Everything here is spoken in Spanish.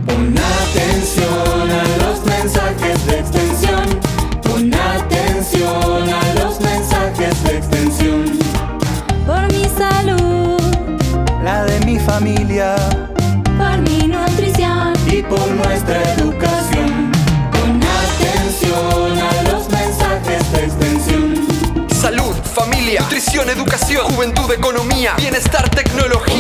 Pon atención a los mensajes de extensión. Pon atención a los mensajes de extensión. Por mi salud, la de mi familia, por mi nutrición y por nuestra educación. Pon atención a los mensajes de extensión. Salud, familia, nutrición, educación, juventud, economía, bienestar, tecnología.